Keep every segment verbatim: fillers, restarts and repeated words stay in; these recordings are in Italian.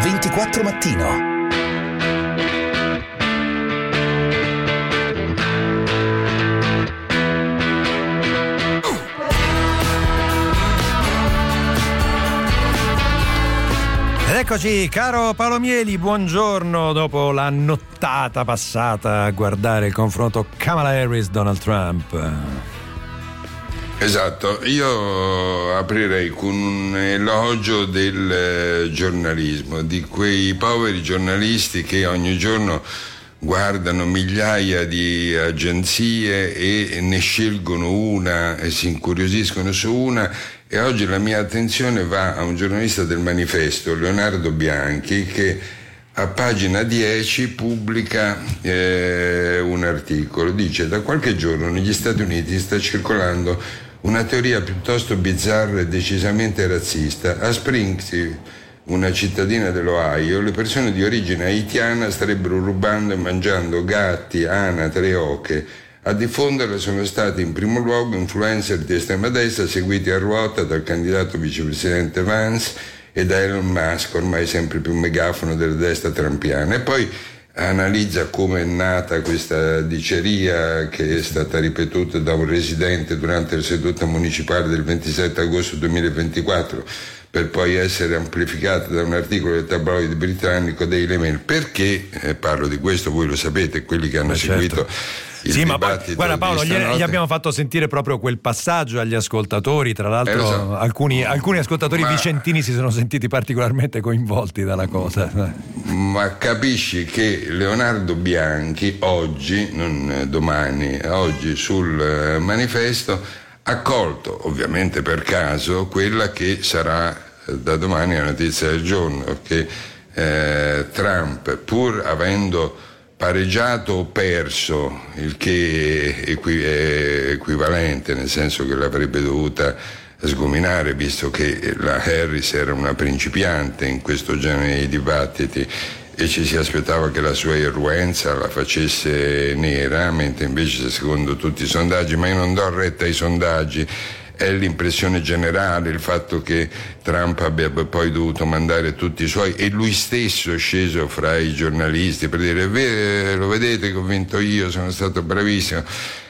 ventiquattro Mattino. Eccoci, caro Paolo Mieli, buongiorno. Dopo la nottata passata a guardare il confronto Kamala Harris-Donald Trump. Esatto, io aprirei con un elogio del giornalismo, di quei poveri giornalisti che ogni giorno guardano migliaia di agenzie e ne scelgono una e si incuriosiscono su una. E oggi la mia attenzione va a un giornalista del Manifesto, Leonardo Bianchi, che a pagina dieci pubblica eh, un articolo. Dice: da qualche giorno negli Stati Uniti sta circolando una teoria piuttosto bizzarra e decisamente razzista. A Springfield, una cittadina dell'Ohio, le persone di origine haitiana starebbero rubando e mangiando gatti, anatre e oche. A diffonderla sono stati in primo luogo influencer di estrema destra seguiti a ruota dal candidato vicepresidente Vance e da Elon Musk, ormai sempre più megafono della destra trampiana. E poi analizza come è nata questa diceria, che è stata ripetuta da un residente durante la seduta municipale del ventisette agosto duemilaventiquattro, per poi essere amplificata da un articolo del tabloide britannico Daily Mail. Perché eh, parlo di questo? Voi lo sapete, quelli che hanno Ma seguito certo. il sì, ma poi, dibattito guarda Paolo, di gli, stanotte. gli abbiamo fatto sentire proprio quel passaggio agli ascoltatori. Tra l'altro, eh, lo so. alcuni, alcuni ascoltatori Ma... vicentini si sono sentiti particolarmente coinvolti dalla cosa. Ma capisci che Leonardo Bianchi oggi, non domani, oggi sul Manifesto ha colto, ovviamente per caso, quella che sarà da domani la notizia del giorno, che eh, Trump, pur avendo pareggiato o perso, il che è equivalente, nel senso che l'avrebbe dovuta sgominare, visto che la Harris era una principiante in questo genere di dibattiti e ci si aspettava che la sua irruenza la facesse nera, mentre invece secondo tutti i sondaggi, ma io non do retta ai sondaggi, è l'impressione generale, il fatto che Trump abbia poi dovuto mandare tutti i suoi, e lui stesso è sceso fra i giornalisti per dire: lo vedete che ho vinto io, sono stato bravissimo.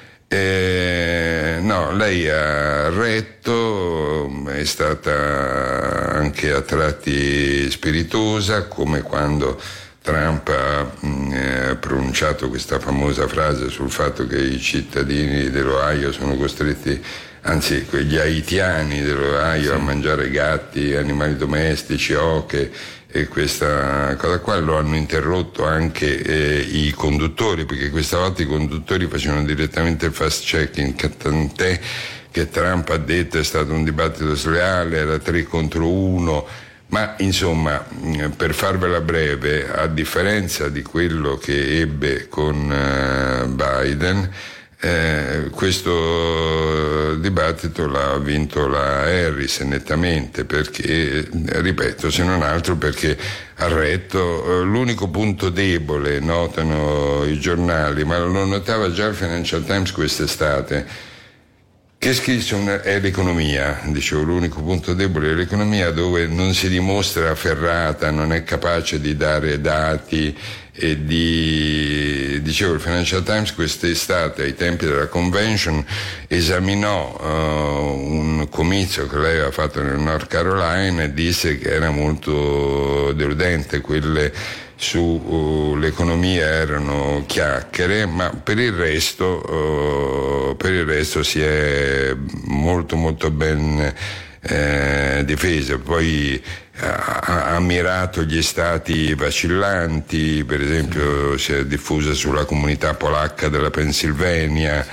Eh, no, lei ha retto, è stata anche a tratti spiritosa, come quando Trump ha eh, pronunciato questa famosa frase sul fatto che i cittadini dell'Ohio sono costretti, anzi gli haitiani dell'Ohio, sì, a mangiare gatti, animali domestici, oche, e questa cosa qua lo hanno interrotto anche eh, i conduttori, perché questa volta i conduttori facevano direttamente il fast checking, tant'è che Trump ha detto è stato un dibattito sleale, era tre contro uno. Ma insomma, per farvela breve, a differenza di quello che ebbe con uh, Biden, eh, questo dibattito l'ha vinto la Harris nettamente, perché, ripeto, se non altro perché ha retto. L'unico punto debole, notano i giornali, ma lo notava già il Financial Times quest'estate, che scrisse una, è l'economia. Dicevo, l'unico punto debole è l'economia, dove non si dimostra ferrata, non è capace di dare dati e di... Dicevo, il Financial Times quest'estate, ai tempi della convention, esaminò uh, un comizio che lei aveva fatto nel North Carolina e disse che era molto deludente. Quelle sull'economia uh, erano chiacchiere, ma per il resto uh, per il resto si è molto molto ben eh, difesa. Poi ha, ha ammirato gli stati vacillanti, per esempio si è diffusa sulla comunità polacca della Pennsylvania.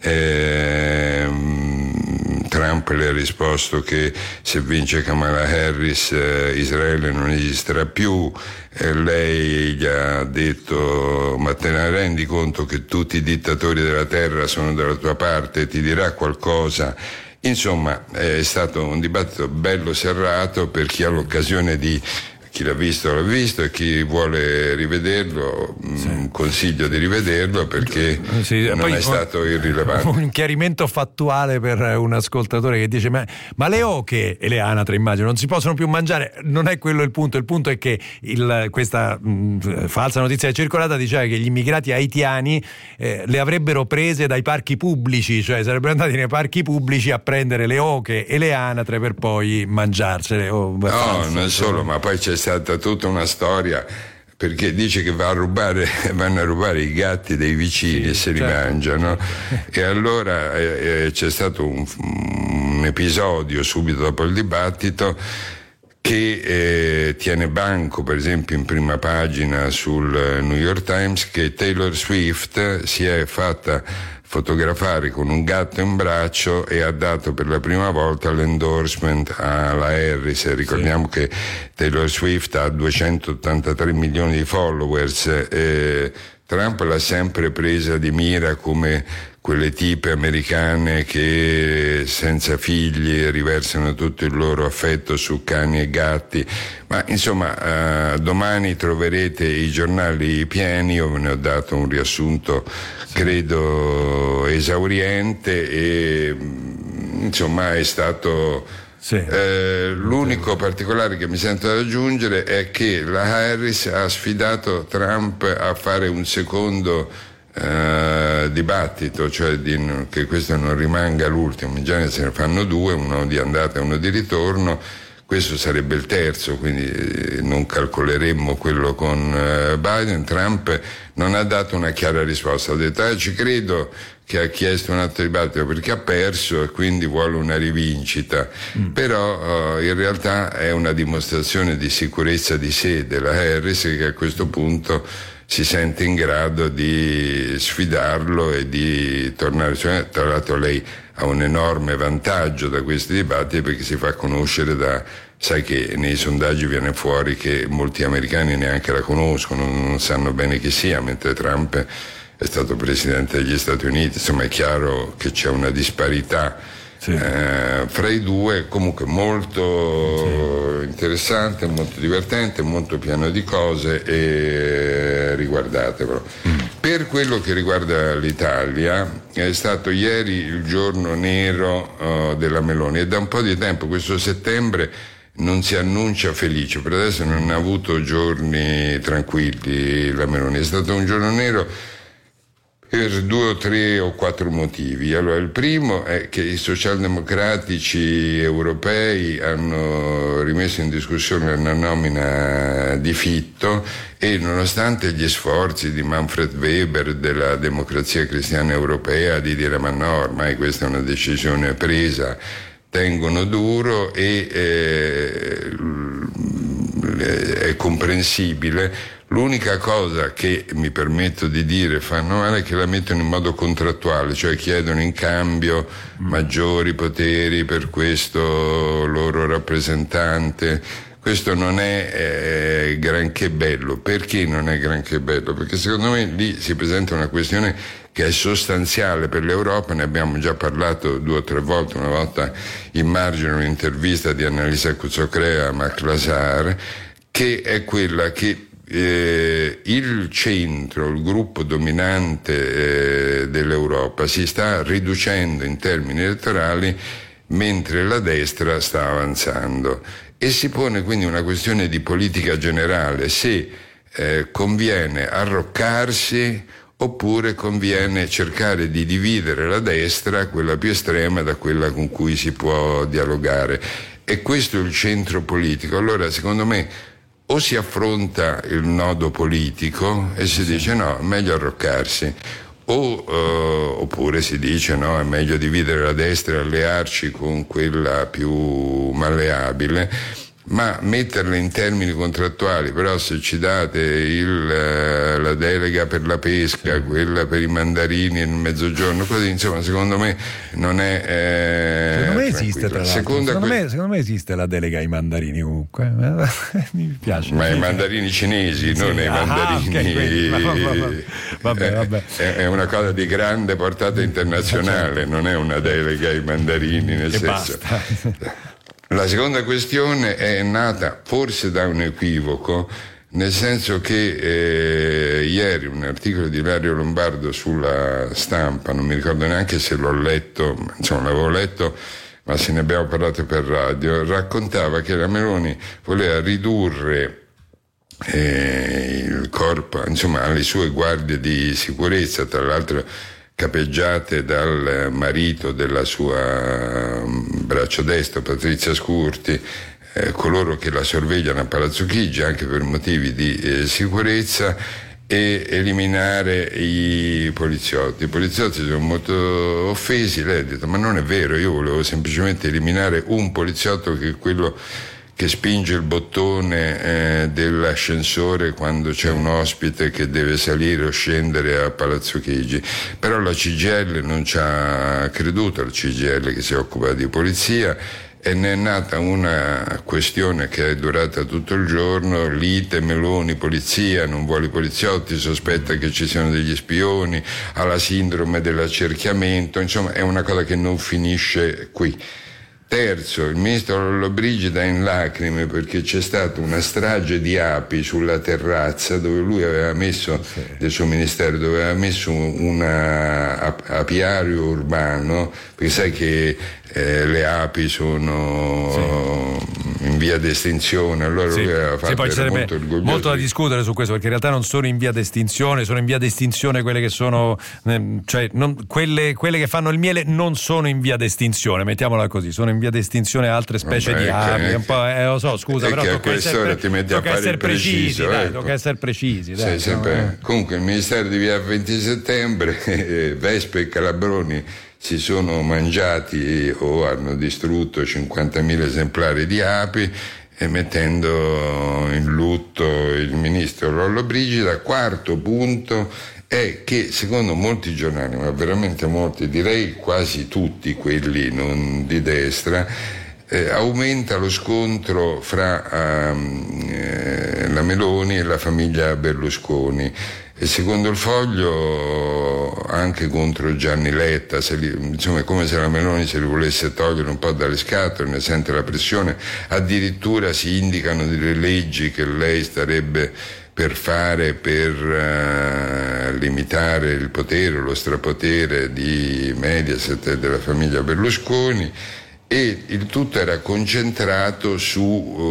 eh, Trump le ha risposto che se vince Kamala Harris eh, Israele non esisterà più. Eh, lei gli ha detto: ma te ne rendi conto che tutti i dittatori della terra sono dalla tua parte? Ti dirà qualcosa? Insomma, è stato un dibattito bello serrato per chi ha l'occasione di chi l'ha visto l'ha visto, e chi vuole rivederlo sì. mh, consiglio di rivederlo, perché sì, non poi, è stato irrilevante. Un chiarimento fattuale per un ascoltatore che dice ma, ma le oche e le anatre, immagino, non si possono più mangiare. Non è quello il punto, il punto è che il, questa mh, falsa notizia circolata diceva che gli immigrati haitiani eh, le avrebbero prese dai parchi pubblici, cioè sarebbero andati nei parchi pubblici a prendere le oche e le anatre per poi mangiarsele. Oh, no, falso, non solo, ma poi c'è stata tutta una storia, perché dice che va a rubare, vanno a rubare i gatti dei vicini sì, e se certo. li mangiano, e allora eh, c'è stato un, un episodio subito dopo il dibattito che eh, tiene banco, per esempio in prima pagina sul New York Times, che Taylor Swift si è fatta fotografare con un gatto in braccio e ha dato per la prima volta l'endorsement alla Harris. Ricordiamo sì. che Taylor Swift ha duecentottantatré milioni di followers, eh, Trump l'ha sempre presa di mira come quelle tipe americane che senza figli riversano tutto il loro affetto su cani e gatti, ma insomma eh, domani troverete i giornali pieni. Io ve ne ho dato un riassunto credo esauriente, e insomma è stato sì. eh, l'unico particolare che mi sento da aggiungere è che la Harris ha sfidato Trump a fare un secondo Uh, dibattito, cioè di, che questo non rimanga l'ultimo. In genere se ne fanno due, uno di andata e uno di ritorno, questo sarebbe il terzo, quindi eh, non calcoleremmo quello con uh, Biden. Trump non ha dato una chiara risposta, ha detto ah, ci credo che ha chiesto un altro dibattito perché ha perso e quindi vuole una rivincita, mm. però uh, in realtà è una dimostrazione di sicurezza di sé della Harris, che a questo punto si sente in grado di sfidarlo e di tornare. Tra l'altro lei ha un enorme vantaggio da questi dibattiti, perché si fa conoscere da, sai che nei sondaggi viene fuori che molti americani neanche la conoscono, non sanno bene chi sia, mentre Trump è stato presidente degli Stati Uniti. Insomma è chiaro che c'è una disparità sì. eh, fra i due, comunque molto sì. interessante, molto divertente, molto pieno di cose, e riguardatevelo. Mm. Per quello che riguarda l'Italia, è stato ieri il giorno nero uh, della Meloni, e da un po' di tempo, questo settembre non si annuncia felice, per adesso non ha avuto giorni tranquilli la Meloni, è stato un giorno nero per due o tre o quattro motivi. Allora, il primo è che i socialdemocratici europei hanno rimesso in discussione la nomina di Fitto, e nonostante gli sforzi di Manfred Weber della Democrazia Cristiana Europea di dire ma no, ormai questa è una decisione presa, tengono duro, e eh, è comprensibile. L'unica cosa che mi permetto di dire fanno male è che la mettono in modo contrattuale, cioè chiedono in cambio maggiori poteri per questo loro rappresentante. Questo non è eh, granché bello. Perché non è granché bello? Perché secondo me lì si presenta una questione che è sostanziale per l'Europa. Ne abbiamo già parlato due o tre volte, una volta in margine un'intervista di Annalisa Cuzzocrea a Mac Lazar, che è quella che Eh, il centro, il gruppo dominante eh, dell'Europa si sta riducendo in termini elettorali, mentre la destra sta avanzando, e si pone quindi una questione di politica generale: se eh, conviene arroccarsi oppure conviene cercare di dividere la destra, quella più estrema, da quella con cui si può dialogare. E questo è il centro politico. Allora, secondo me, o si affronta il nodo politico e si sì. dice no, è meglio arroccarsi, o, uh, oppure si dice no, è meglio dividere la destra e allearci con quella più malleabile, ma metterle in termini contrattuali. Però se ci date il, la delega per la pesca, sì. quella per i mandarini nel mezzogiorno, così, insomma, secondo me non è eh, secondo me esiste, tra l'altro. Secondo, que- me, secondo me esiste la delega ai mandarini comunque. Mi piace. Ma i mandarini cinesi, sì. non i mandarini. Ah, okay, vabbè, vabbè, vabbè. È, è una cosa di grande portata internazionale, non è una delega ai mandarini, nel e senso. Basta. La seconda questione è nata forse da un equivoco, nel senso che eh, ieri un articolo di Ilario Lombardo sulla Stampa, non mi ricordo neanche se l'ho letto, insomma l'avevo letto, ma se ne abbiamo parlato per radio, raccontava che la Meloni voleva ridurre eh, il corpo, insomma, alle sue guardie di sicurezza, tra l'altro capeggiate dal marito della sua braccio destro, Patrizia Scurti, eh, coloro che la sorvegliano a Palazzo Chigi anche per motivi di eh, sicurezza, e eliminare i poliziotti. I poliziotti sono molto offesi. Lei ha detto: ma non è vero, io volevo semplicemente eliminare un poliziotto, che è quello che spinge il bottone eh, dell'ascensore quando c'è un ospite che deve salire o scendere a Palazzo Chigi. Però la C G I L non ci ha creduto, la C G I L che si occupa di polizia, e ne è nata una questione che è durata tutto il giorno: lite, Meloni, polizia, non vuole i poliziotti, sospetta che ci siano degli spioni, ha la sindrome dell'accerchiamento, insomma è una cosa che non finisce qui. Terzo, il ministro Lollobrigida è in lacrime perché c'è stata una strage di api sulla terrazza dove lui aveva messo, sì, del suo ministero, dove aveva messo un apiario urbano, perché sai che eh, le api sono sì. in via d'estinzione, allora sì. lui aveva fatto, sì, poi ci sarebbe molto orgoglioso. Molto da discutere su questo, perché in realtà non sono in via d'estinzione, sono in via d'estinzione quelle che sono, cioè non, quelle, quelle che fanno il miele non sono in via d'estinzione, mettiamola così, sono in via d'estinzione altre specie Vabbè, di api, che, un po', eh, lo so, scusa, però tocca essere, ti metti tocca a essere precisi, preciso, dai, ecco. tocca essere precisi, dai, sempre, no? Comunque il ministero di via venti settembre, Vespa e Calabroni si sono mangiati o hanno distrutto cinquantamila esemplari di api, e mettendo in lutto il ministro Lollobrigida. Quarto punto è che secondo molti giornali, ma veramente molti, direi quasi tutti quelli non di destra, eh, aumenta lo scontro fra um, eh, la Meloni e la famiglia Berlusconi. E secondo il Foglio anche contro Gianni Letta, se li, insomma è come se la Meloni se li volesse togliere un po' dalle scatole, ne sente la pressione, addirittura si indicano delle leggi che lei starebbe per fare per uh, limitare il potere, lo strapotere di Mediaset e della famiglia Berlusconi, e il tutto era concentrato su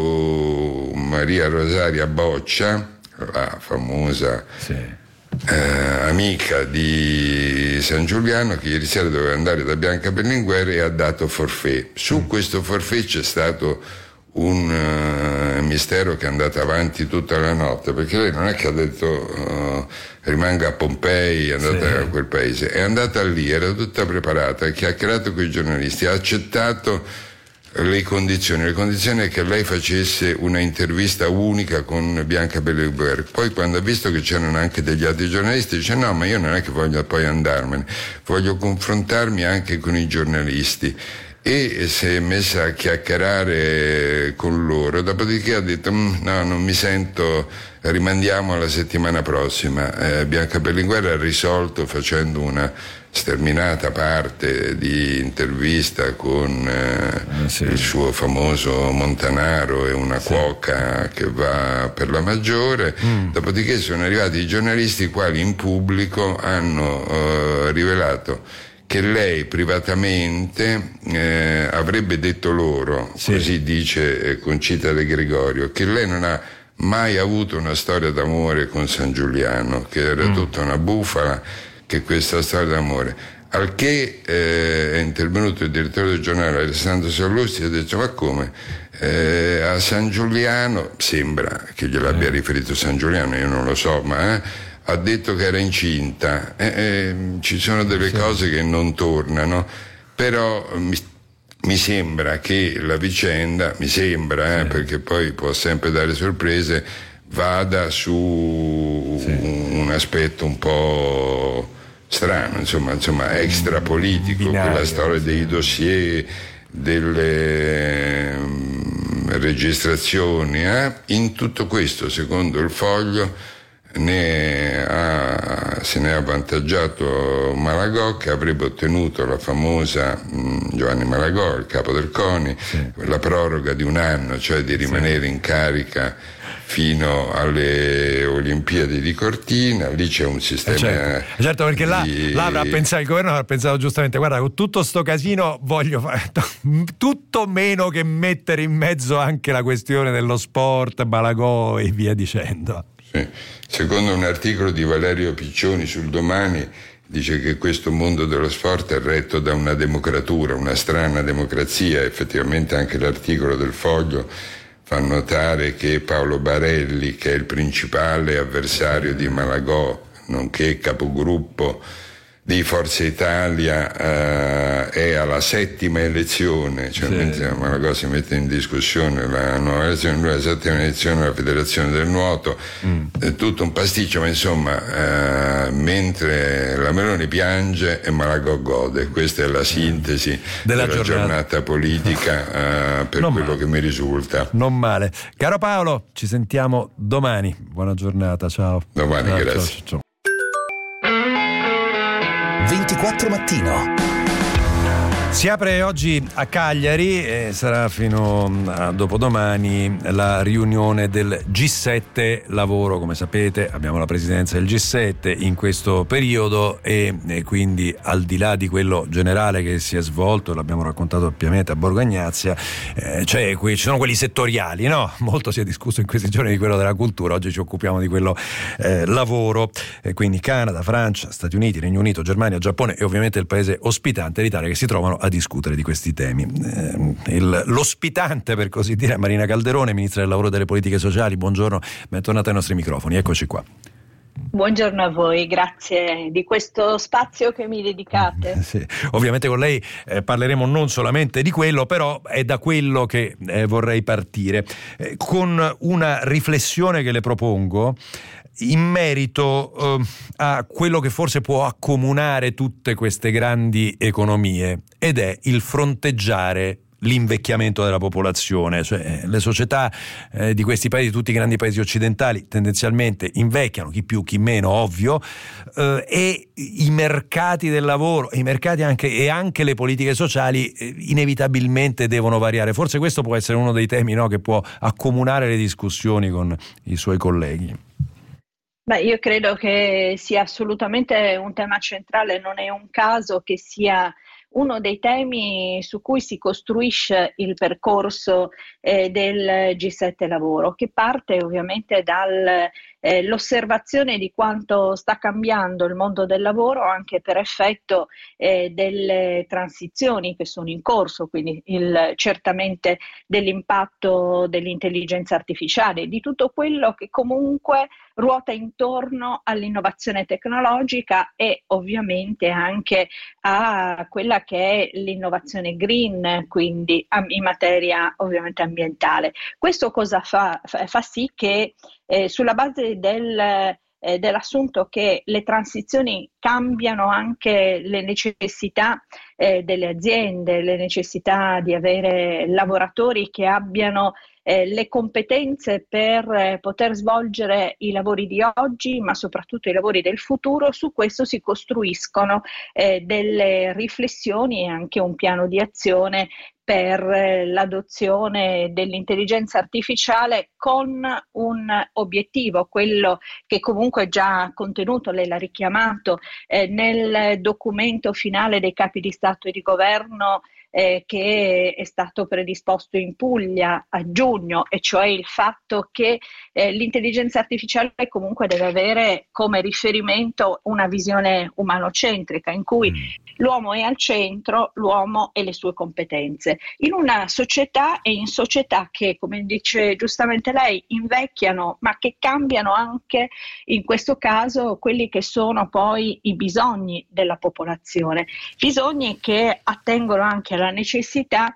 uh, Maria Rosaria Boccia, la famosa sì. Eh, amica di San Giuliano, che ieri sera doveva andare da Bianca Berlinguer e ha dato forfait. Su mm. questo forfait c'è stato un uh, mistero che è andato avanti tutta la notte, perché lei non è che ha detto uh, rimanga a Pompei, è andata sì. a quel paese, è andata lì, era tutta preparata, ha chiacchierato con i giornalisti, ha accettato le condizioni, le condizioni è che lei facesse una intervista unica con Bianca Berlinguer. Poi quando ha visto che c'erano anche degli altri giornalisti dice: no, ma io non è che voglio poi andarmene, voglio confrontarmi anche con i giornalisti, e si è messa a chiacchierare con loro, dopodiché ha detto no, non mi sento, rimandiamo alla settimana prossima. eh, Bianca Berlinguer ha risolto facendo una sterminata parte di intervista con eh, sì. il suo famoso Montanaro e una sì. cuoca che va per la Maggiore. mm. Dopodiché sono arrivati i giornalisti, i quali in pubblico hanno eh, rivelato che lei privatamente eh, avrebbe detto loro, sì. così dice eh, Concita De Gregorio, che lei non ha mai avuto una storia d'amore con San Giuliano, che era mm. tutta una bufala, che questa storia d'amore. Al che eh, è intervenuto il direttore del giornale Alessandro Sallusti e ha detto: ma come? Eh, a San Giuliano, sembra che gliel'abbia eh. riferito San Giuliano, io non lo so, ma eh, ha detto che era incinta. Eh, eh, ci sono delle sì. cose che non tornano, però mi, mi sembra che la vicenda, mi sembra, eh, sì. perché poi può sempre dare sorprese, vada su sì. un aspetto un po' strano, insomma, insomma extra politico, binario, quella storia sì. dei dossier, delle um, registrazioni. Eh? In tutto questo, secondo il Foglio, ne ha, se ne ha avvantaggiato Malagò, che avrebbe ottenuto la famosa mh, Giovanni Malagò, il capo del CONI, sì. la proroga di un anno, cioè di rimanere sì. in carica fino alle Olimpiadi di Cortina. Lì c'è un sistema certo, certo perché là, di... là avrà pensato, il governo avrà pensato giustamente, guarda, con tutto sto casino voglio fare tutto meno che mettere in mezzo anche la questione dello sport, Malagò e via dicendo. Sì. Secondo un articolo di Valerio Piccioni sul Domani, dice che questo mondo dello sport è retto da una democratura, una strana democrazia. Effettivamente anche l'articolo del Foglio fa notare che Paolo Barelli, che è il principale avversario di Malagò, nonché capogruppo di Forza Italia, eh, è alla settima elezione, cioè sì. mentre Malagò si mette in discussione la nuova elezione, lui alla settima elezione della Federazione del Nuoto, mm. è tutto un pasticcio, ma insomma, eh, mentre la Meloni piange e Malagò gode. Questa è la sintesi della, della giornata. giornata politica, eh, per non quello male. che mi risulta. Non male. Caro Paolo, ci sentiamo domani. Buona giornata, ciao. Domani, ciao, grazie. Ciao, ciao. ventiquattro Mattino. Si apre oggi a Cagliari e sarà fino a dopodomani la riunione del G sette lavoro. Come sapete abbiamo la presidenza del G sette in questo periodo e, e quindi al di là di quello generale che si è svolto, l'abbiamo raccontato ampiamente a Borgo Egnazia, eh, cioè, qui, ci sono quelli settoriali, no? Molto si è discusso in questi giorni di quello della cultura, oggi ci occupiamo di quello eh, lavoro, e quindi Canada, Francia, Stati Uniti, Regno Unito, Germania, Giappone e ovviamente il paese ospitante, l'Italia, che si trovano a discutere di questi temi. Eh, il, l'ospitante, per così dire, è Marina Calderone, ministra del lavoro e delle politiche sociali. Buongiorno, bentornata ai nostri microfoni, eccoci qua. Buongiorno a voi, grazie di questo spazio che mi dedicate. Sì, ovviamente con lei eh, parleremo non solamente di quello, però è da quello che eh, vorrei partire, eh, con una riflessione che le propongo in merito eh, a quello che forse può accomunare tutte queste grandi economie, ed è il fronteggiare l'invecchiamento della popolazione. Cioè, le società eh, di questi paesi, tutti i grandi paesi occidentali, tendenzialmente invecchiano, chi più chi meno, ovvio, eh, e i mercati del lavoro, i mercati anche e anche le politiche sociali eh, inevitabilmente devono variare. Forse questo può essere uno dei temi, no, che può accomunare le discussioni con i suoi colleghi. Beh, io credo che sia assolutamente un tema centrale, non è un caso che sia uno dei temi su cui si costruisce il percorso eh, del G sette lavoro, che parte ovviamente dall'osservazione eh, di quanto sta cambiando il mondo del lavoro anche per effetto eh, delle transizioni che sono in corso, quindi il, certamente dell'impatto dell'intelligenza artificiale, di tutto quello che comunque ruota intorno all'innovazione tecnologica e ovviamente anche a quella che è l'innovazione green, quindi in materia ovviamente ambientale. Questo cosa fa? Fa, fa sì che eh, sulla base del Eh, dell'assunto che le transizioni cambiano anche le necessità eh, delle aziende, le necessità di avere lavoratori che abbiano eh, le competenze per eh, poter svolgere i lavori di oggi, ma soprattutto i lavori del futuro. Su questo si costruiscono eh, delle riflessioni e anche un piano di azione per l'adozione dell'intelligenza artificiale con un obiettivo, quello che comunque è già contenuto, lei l'ha richiamato, eh, nel documento finale dei capi di Stato e di Governo eh, che è stato predisposto in Puglia a giugno, e cioè il fatto che eh, l'intelligenza artificiale comunque deve avere come riferimento una visione umanocentrica in cui mm. l'uomo è al centro, l'uomo e le sue competenze. In una società e in società che, come dice giustamente lei, invecchiano, ma che cambiano anche in questo caso quelli che sono poi i bisogni della popolazione, bisogni che attengono anche alla necessità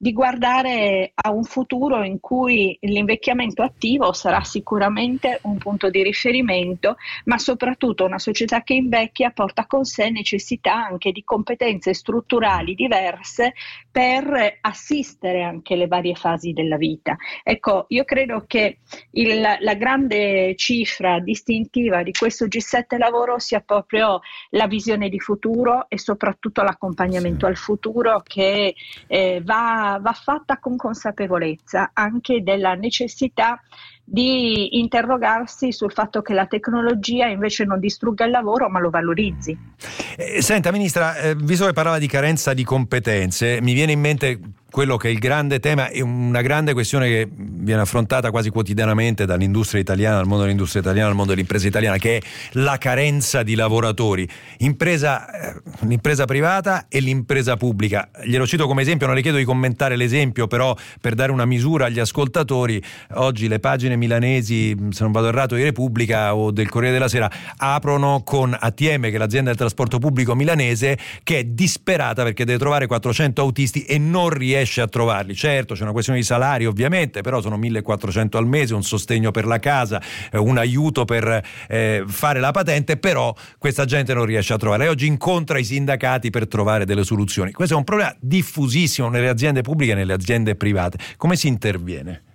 di guardare a un futuro in cui l'invecchiamento attivo sarà sicuramente un punto di riferimento, ma soprattutto una società che invecchia porta con sé necessità anche di competenze strutturali diverse per assistere anche le varie fasi della vita. Ecco, io credo che il, la grande cifra distintiva di questo G sette lavoro sia proprio la visione di futuro e soprattutto l'accompagnamento al futuro che eh, va va fatta con consapevolezza anche della necessità di interrogarsi sul fatto che la tecnologia invece non distrugga il lavoro ma lo valorizzi. Eh, senta Ministra, eh, visto che parlava di carenza di competenze, mi viene in mente quello che è il grande tema e una grande questione che viene affrontata quasi quotidianamente dall'industria italiana, dal mondo dell'industria italiana, dal mondo dell'impresa italiana, che è la carenza di lavoratori. Impresa, eh, l'impresa privata e l'impresa pubblica. Glielo cito come esempio, non le chiedo di commentare l'esempio, però per dare una misura agli ascoltatori, oggi le pagine milanesi, se non vado errato, di Repubblica o del Corriere della Sera, aprono con A T M, che è l'azienda del trasporto pubblico milanese, che è disperata perché deve trovare quattrocento autisti e non riesce a trovarli. Certo, c'è una questione di salari ovviamente, però sono millequattrocento al mese, un sostegno per la casa, eh, un aiuto per eh, fare la patente, però questa gente non riesce a trovare e oggi incontra i sindacati per trovare delle soluzioni. Questo è un problema diffusissimo nelle aziende pubbliche e nelle aziende private. Come si interviene?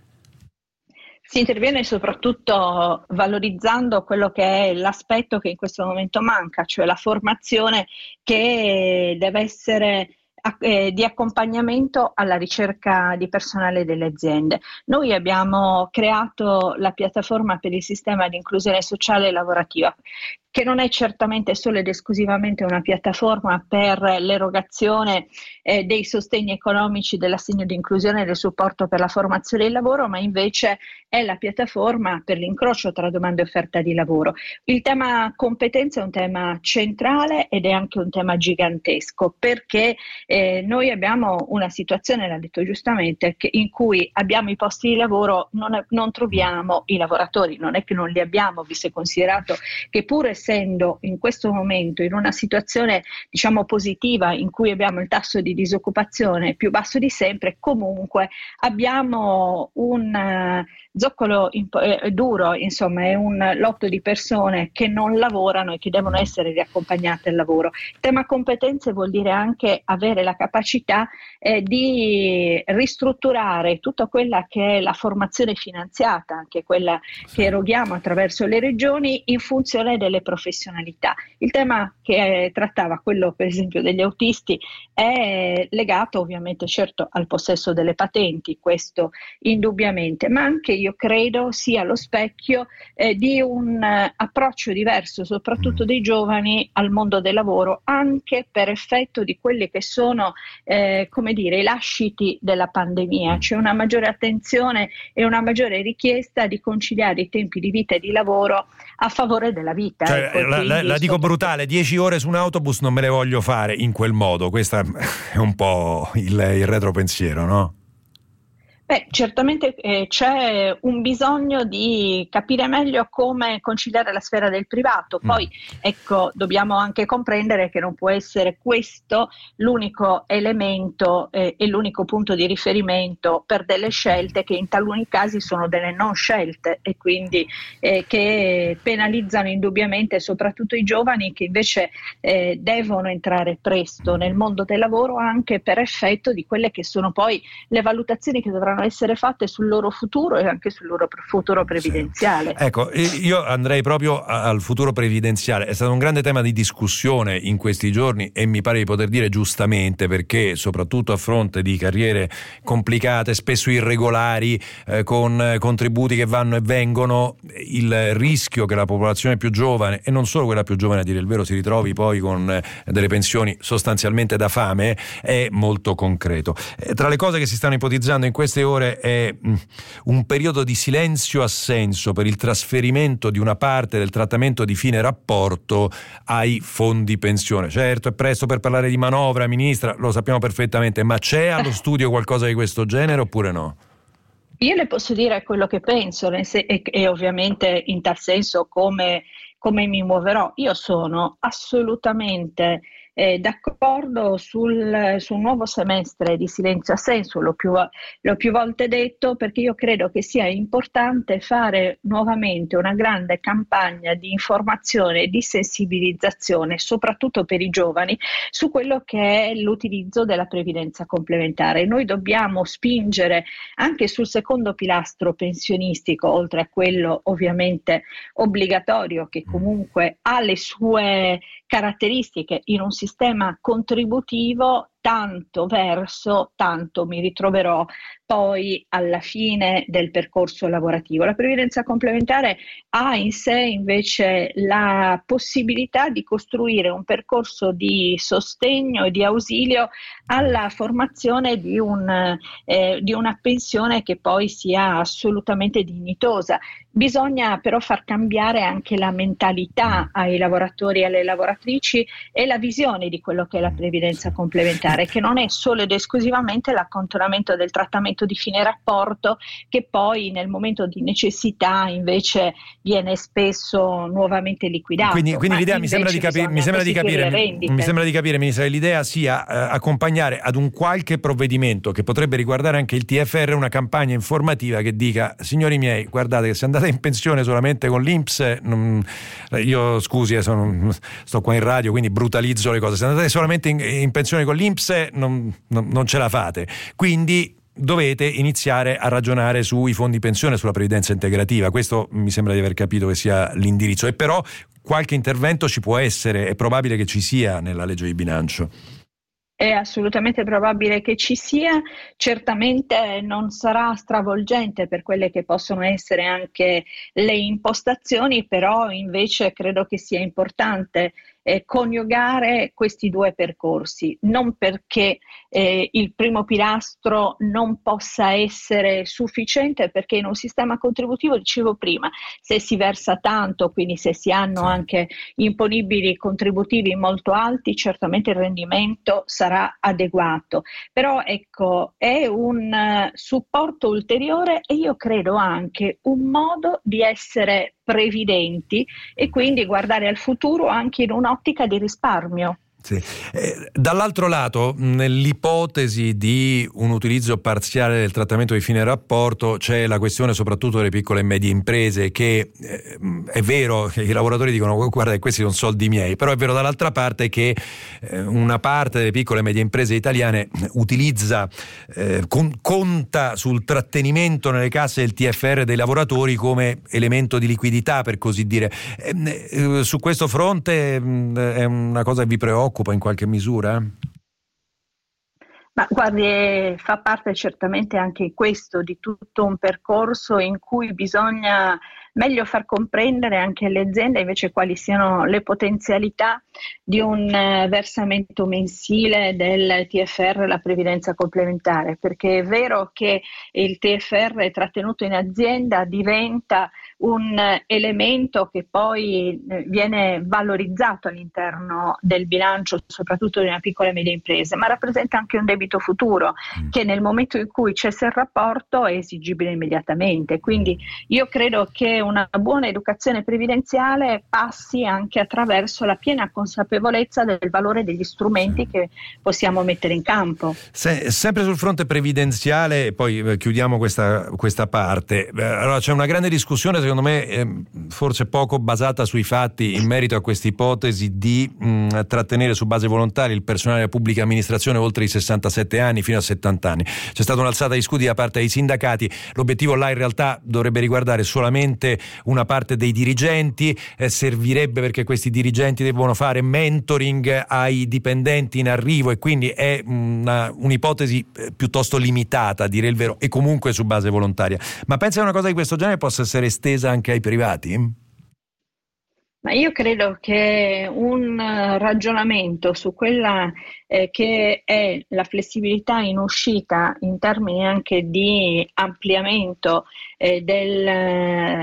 Si interviene soprattutto valorizzando quello che è l'aspetto che in questo momento manca, cioè la formazione che deve essere Eh, di accompagnamento alla ricerca di personale delle aziende. Noi abbiamo creato la piattaforma per il sistema di inclusione sociale e lavorativa, che non è certamente solo ed esclusivamente una piattaforma per l'erogazione eh, dei sostegni economici, dell'assegno di inclusione e del supporto per la formazione e il lavoro, ma invece è la piattaforma per l'incrocio tra domanda e offerta di lavoro. Il tema competenze è un tema centrale ed è anche un tema gigantesco, perché eh, noi abbiamo una situazione, l'ha detto giustamente, che, in cui abbiamo i posti di lavoro, non, non troviamo i lavoratori. Non è che non li abbiamo, visto e considerato che pur essendo in questo momento in una situazione diciamo positiva in cui abbiamo il tasso di disoccupazione più basso di sempre, comunque abbiamo un uh, zoccolo imp- eh, duro, insomma è un lotto di persone che non lavorano e che devono essere riaccompagnate al lavoro. Il tema competenze vuol dire anche avere la capacità eh, di ristrutturare tutta quella che è la formazione finanziata, anche quella che eroghiamo attraverso le regioni, in funzione delle professionalità. Il tema che eh, trattava, quello per esempio degli autisti, è legato ovviamente certo al possesso delle patenti, questo indubbiamente, ma anche io credo sia lo specchio eh, di un uh, approccio diverso, soprattutto dei giovani, al mondo del lavoro, anche per effetto di quelli che sono eh, come dire i lasciti della pandemia. C'è una maggiore attenzione e una maggiore richiesta di conciliare i tempi di vita e di lavoro a favore della vita. Cioè, ecco, la, la, la dico brutale, dieci ore su un autobus non me le voglio fare in quel modo. Questo è un po' il, il retropensiero, no? Beh, certamente eh, c'è un bisogno di capire meglio come conciliare la sfera del privato. Poi, mm. ecco, dobbiamo anche comprendere che non può essere questo l'unico elemento eh, e l'unico punto di riferimento per delle scelte che in taluni casi sono delle non scelte e quindi eh, che penalizzano indubbiamente soprattutto i giovani, che invece eh, devono entrare presto nel mondo del lavoro, anche per effetto di quelle che sono poi le valutazioni che dovranno essere fatte sul loro futuro e anche sul loro futuro previdenziale. Sì. Ecco, io andrei proprio al futuro previdenziale. È stato un grande tema di discussione in questi giorni e mi pare di poter dire giustamente, perché soprattutto a fronte di carriere complicate, spesso irregolari, eh, con contributi che vanno e vengono, il rischio che la popolazione più giovane, e non solo quella più giovane a dire il vero, si ritrovi poi con delle pensioni sostanzialmente da fame, è molto concreto. Eh, tra le cose che si stanno ipotizzando in queste ore è un periodo di silenzio assenso per il trasferimento di una parte del trattamento di fine rapporto ai fondi pensione. Certo, è presto per parlare di manovra, Ministra, lo sappiamo perfettamente, ma c'è allo studio qualcosa di questo genere oppure no? Io le posso dire quello che penso e, e ovviamente in tal senso come, come mi muoverò. Io sono assolutamente eh, d'accordo sul, sul nuovo semestre di silenzio assenso, l'ho più, l'ho più volte detto, perché io credo che sia importante fare nuovamente una grande campagna di informazione e di sensibilizzazione, soprattutto per i giovani, su quello che è l'utilizzo della previdenza complementare. Noi dobbiamo spingere anche sul secondo pilastro pensionistico, oltre a quello ovviamente obbligatorio, che comunque ha le sue caratteristiche in un sistema contributivo, tanto verso, tanto mi ritroverò poi alla fine del percorso lavorativo. La previdenza complementare ha in sé invece la possibilità di costruire un percorso di sostegno e di ausilio alla formazione di, un, eh, di una pensione che poi sia assolutamente dignitosa. Bisogna però far cambiare anche la mentalità ai lavoratori e alle lavoratrici e la visione di quello che è la previdenza complementare, che non è solo ed esclusivamente l'accantonamento del trattamento di fine rapporto, che poi nel momento di necessità invece viene spesso nuovamente liquidato. Quindi, quindi l'idea mi sembra di capire, mi sembra di capire, mi, mi sembra di capire, Ministra, che l'idea sia eh, accompagnare ad un qualche provvedimento che potrebbe riguardare anche il T F R una campagna informativa che dica: signori miei, guardate che se andate in pensione solamente con l'I N P S, non, io scusi, eh, sono, sto qua in radio quindi brutalizzo le cose, se andate solamente in, in pensione con l'I N P S non, non, non ce la fate, quindi dovete iniziare a ragionare sui fondi pensione, sulla previdenza integrativa. Questo mi sembra di aver capito che sia l'indirizzo, e però qualche intervento ci può essere, è probabile che ci sia nella legge di bilancio. È assolutamente probabile che ci sia, certamente non sarà stravolgente per quelle che possono essere anche le impostazioni, però invece credo che sia importante eh, coniugare questi due percorsi, non perché eh, il primo pilastro non possa essere sufficiente, perché in un sistema contributivo, dicevo prima, se si versa tanto, quindi se si hanno anche imponibili contributivi molto alti, certamente il rendimento sarà adeguato, però ecco, è un uh, supporto ulteriore e io credo anche un modo di essere previdenti e quindi guardare al futuro anche in un'ottica di risparmio. Sì. Eh, dall'altro lato, nell'ipotesi di un utilizzo parziale del trattamento di fine rapporto c'è la questione soprattutto delle piccole e medie imprese, che eh, è vero che i lavoratori dicono guarda questi sono soldi miei, però è vero dall'altra parte che eh, una parte delle piccole e medie imprese italiane utilizza, eh, con, conta sul trattenimento nelle casse del T F R dei lavoratori come elemento di liquidità, per così dire. Eh, eh, su questo fronte mh, è una cosa che vi preoccupa in qualche misura? Ma guardi, fa parte certamente anche questo di tutto un percorso in cui bisogna meglio far comprendere anche alle aziende invece quali siano le potenzialità di un versamento mensile del T F R, la previdenza complementare, perché è vero che il T F R trattenuto in azienda diventa un elemento che poi viene valorizzato all'interno del bilancio, soprattutto di una piccola e media impresa, ma rappresenta anche un debito futuro mm. che nel momento in cui cessa il rapporto è esigibile immediatamente. Quindi io credo che una buona educazione previdenziale passi anche attraverso la piena consapevolezza del valore degli strumenti sì. che possiamo mettere in campo. Se, sempre sul fronte previdenziale, poi eh, chiudiamo questa, questa parte. Eh, allora c'è una grande discussione, secondo me eh, forse poco basata sui fatti, in merito a questa ipotesi di mh, trattenere su base volontaria il personale della pubblica amministrazione oltre i sessantasette anni fino a settanta anni. C'è stata un'alzata di scudi da parte dei sindacati, l'obiettivo là in realtà dovrebbe riguardare solamente una parte dei dirigenti, eh, servirebbe perché questi dirigenti devono fare mentoring ai dipendenti in arrivo e quindi è una, un'ipotesi piuttosto limitata, a dire il vero, e comunque su base volontaria. Ma pensa che una cosa di questo genere possa essere estesa anche ai privati? Ma io credo che un ragionamento su quella eh, che è la flessibilità in uscita in termini anche di ampliamento eh, del,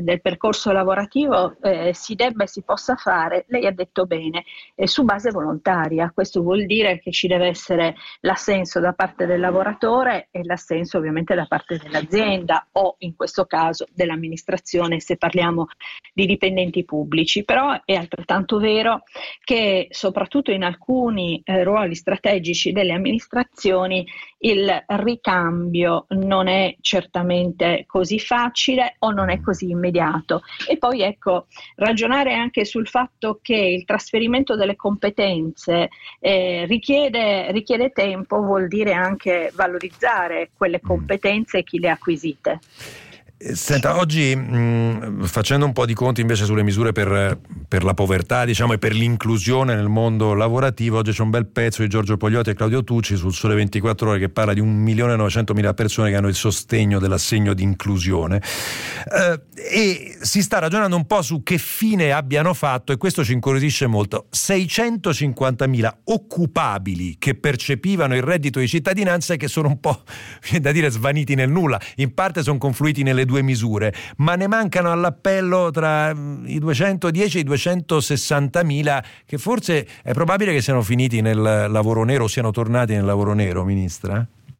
del percorso lavorativo eh, si debba e si possa fare, lei ha detto bene, eh, su base volontaria. Questo vuol dire che ci deve essere l'assenso da parte del lavoratore e l'assenso ovviamente da parte dell'azienda o in questo caso dell'amministrazione se parliamo di dipendenti pubblici. Però è altrettanto vero che soprattutto in alcuni eh, ruoli strategici delle amministrazioni il ricambio non è certamente così facile o non è così immediato. E poi ecco, ragionare anche sul fatto che il trasferimento delle competenze eh, richiede, richiede tempo, vuol dire anche valorizzare quelle competenze e chi le ha acquisite. Senta, oggi mh, facendo un po' di conti invece sulle misure per, per la povertà, diciamo, e per l'inclusione nel mondo lavorativo, oggi c'è un bel pezzo di Giorgio Pogliotti e Claudio Tucci sul Sole ventiquattro Ore che parla di un milione e novecentomila persone che hanno il sostegno dell'assegno di inclusione eh, e si sta ragionando un po' su che fine abbiano fatto, e questo ci incuriosisce molto, seicentocinquantamila occupabili che percepivano il reddito di cittadinanza e che sono un po', viene da dire, svaniti nel nulla. In parte sono confluiti nelle due misure, ma ne mancano all'appello tra i duecentodieci e i duecentosessantamila che forse è probabile che siano finiti nel lavoro nero o siano tornati nel lavoro nero, Ministra?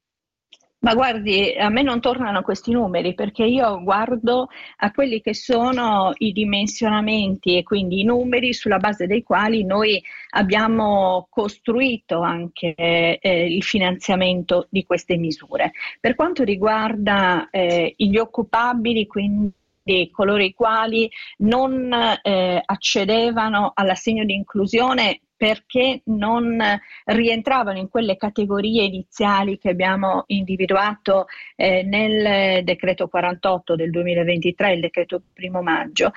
Ma guardi, a me non tornano questi numeri perché io guardo a quelli che sono i dimensionamenti e quindi i numeri sulla base dei quali noi abbiamo costruito anche eh, il finanziamento di queste misure. Per quanto riguarda eh, gli occupabili, quindi di coloro i quali non eh, accedevano all'assegno di inclusione perché non rientravano in quelle categorie iniziali che abbiamo individuato eh, nel decreto quarantotto del duemilaventitré, il decreto primo maggio,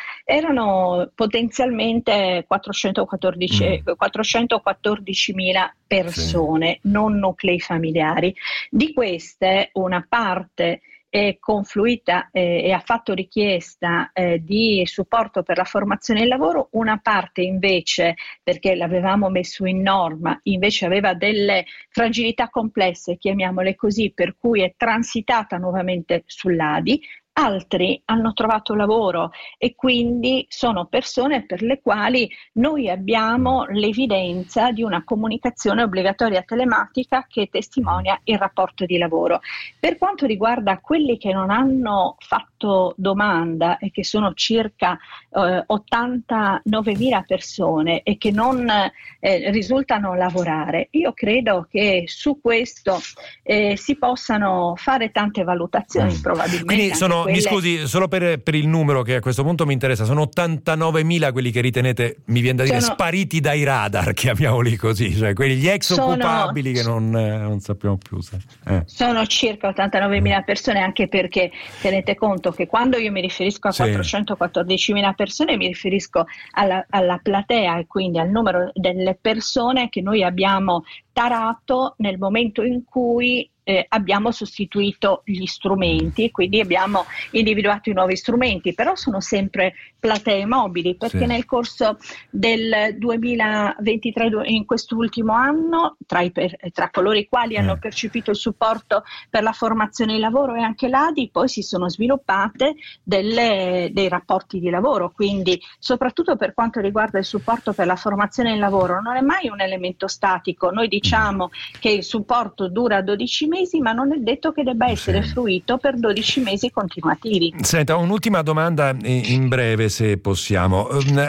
erano potenzialmente quattrocentoquattordici, mm. quattrocentoquattordicimila persone, sì, non nuclei familiari. Di queste una parte è confluita eh, e ha fatto richiesta eh, di supporto per la formazione e il lavoro, una parte invece, perché l'avevamo messo in norma, invece aveva delle fragilità complesse, chiamiamole così, per cui è transitata nuovamente sull'A D I. Altri hanno trovato lavoro e quindi sono persone per le quali noi abbiamo l'evidenza di una comunicazione obbligatoria telematica che testimonia il rapporto di lavoro. Per quanto riguarda quelli che non hanno fatto domanda e che sono circa eh, ottantanovemila persone e che non eh, risultano lavorare, io credo che su questo eh, si possano fare tante valutazioni, mm. probabilmente. Quindi sono Mi scusi, solo per, per il numero che a questo punto mi interessa, sono ottantanovemila quelli che ritenete, mi viene da dire, sono, spariti dai radar, chiamiamoli così, cioè quelli gli ex sono, occupabili che non, eh, non sappiamo più. Eh. Sono circa ottantanovemila persone, anche perché tenete conto che quando io mi riferisco a sì. quattrocentoquattordicimila persone mi riferisco alla, alla platea e quindi al numero delle persone che noi abbiamo tarato nel momento in cui Eh, abbiamo sostituito gli strumenti e quindi abbiamo individuato i nuovi strumenti, però sono sempre platee mobili, perché sì. nel corso del duemilaventitré, in quest'ultimo anno, tra, i per, tra coloro i quali eh. hanno percepito il supporto per la formazione e il lavoro e anche l'A D I, poi si sono sviluppate delle, dei rapporti di lavoro, quindi soprattutto per quanto riguarda il supporto per la formazione e il lavoro non è mai un elemento statico. Noi diciamo che il supporto dura dodici mesi, ma non è detto che debba essere sì. fruito per dodici mesi continuativi. Senta, un'ultima domanda in breve, se possiamo.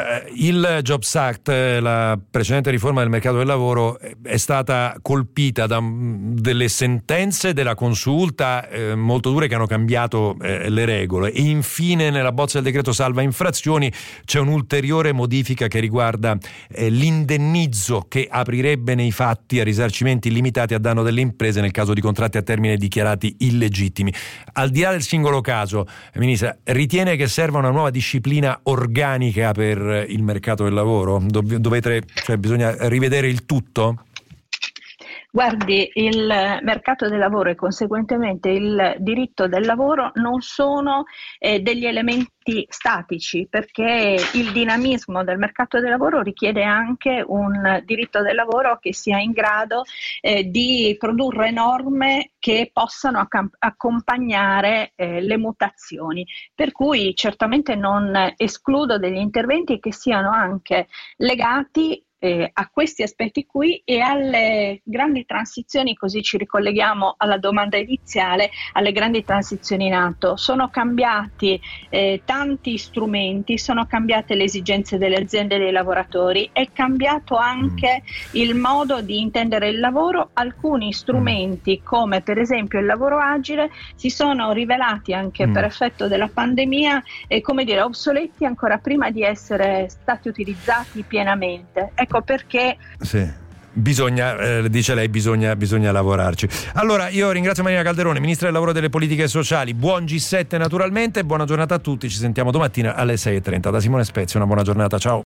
Il Jobs Act, la precedente riforma del mercato del lavoro, è stata colpita da delle sentenze della consulta eh, molto dure che hanno cambiato eh, le regole, e infine nella bozza del decreto salva infrazioni c'è un'ulteriore modifica che riguarda eh, l'indennizzo che aprirebbe nei fatti a risarcimenti limitati a danno delle imprese nel caso di contratti a termine dichiarati illegittimi. Al di là del singolo caso, Ministra, ritiene che serva una nuova disciplina organica per il mercato del lavoro? Dovete, cioè, bisogna rivedere il tutto? Guardi, il mercato del lavoro e conseguentemente il diritto del lavoro non sono eh, degli elementi statici, perché il dinamismo del mercato del lavoro richiede anche un diritto del lavoro che sia in grado eh, di produrre norme che possano accam- accompagnare eh, le mutazioni. Per cui certamente non escludo degli interventi che siano anche legati Eh, a questi aspetti qui e alle grandi transizioni, così ci ricolleghiamo alla domanda iniziale, alle grandi transizioni in atto. Sono cambiati eh, tanti strumenti, sono cambiate le esigenze delle aziende e dei lavoratori, è cambiato anche il modo di intendere il lavoro. Alcuni strumenti, come per esempio il lavoro agile, si sono rivelati anche mm. per effetto della pandemia eh, come dire, obsoleti ancora prima di essere stati utilizzati pienamente. Ecco perché sì. Bisogna, eh, dice lei, bisogna, bisogna lavorarci. Allora io ringrazio Marina Calderone, Ministra del Lavoro e delle Politiche Sociali. Buon G sette naturalmente, buona giornata a tutti, ci sentiamo domattina alle sei e trenta. Da Simone Spezia una buona giornata, ciao.